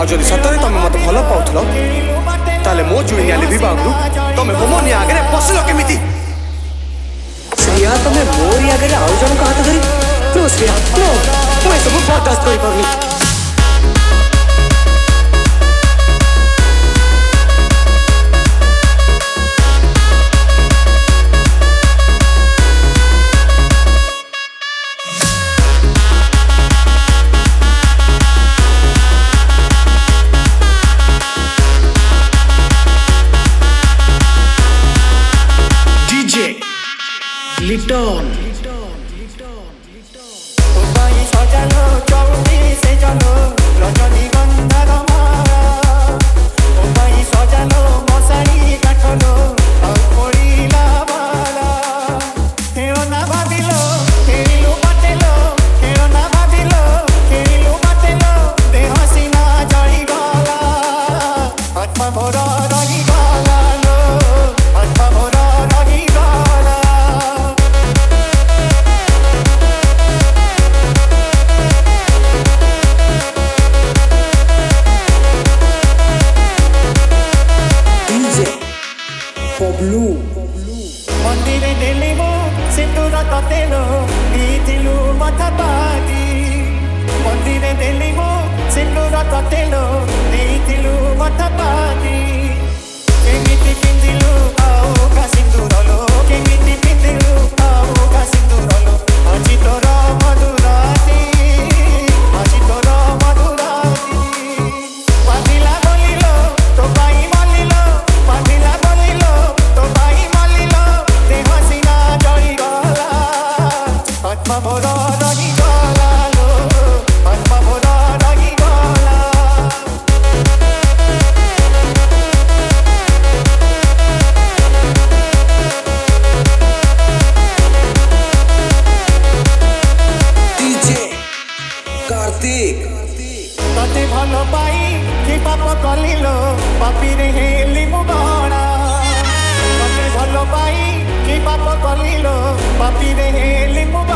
जदि सतरे तुम मत भल पाउथल ताले मो जुई आले विभागरु तुम होमो नि आगे पसिल केमिति श्रिया तुम मोरी आगे आउ जन का हाथ धरी नो श्रिया नो मैं सब बर्दाश्त करि परनी लिटन मंदिरे देलिमो सिंदूर ततेलो नीतिलु माथा पाती मंदिरे देलिमो सिंदूर ततेलो नीतिलु माथा पाती केमिति पिंदिलु आओ का सिंदूरलो केमिति पिंदिलु आओ का सिंदूरलो आजी तोरा मधुराती आजी तोरा मधुराती पादिला बोलिलो तो बाई मालिलो पादिला बोलिलो तो बाई मालिलो देह सीना जड़ी गला आत्मा मोर रही गला लो आत्मा मोर रही गला डीजे कार्तिक तते भल पाई कि पाप कलिलो पापी रे हेली मु गणा तते भल पाई कि पाप कलिलो पापी रे हेली मु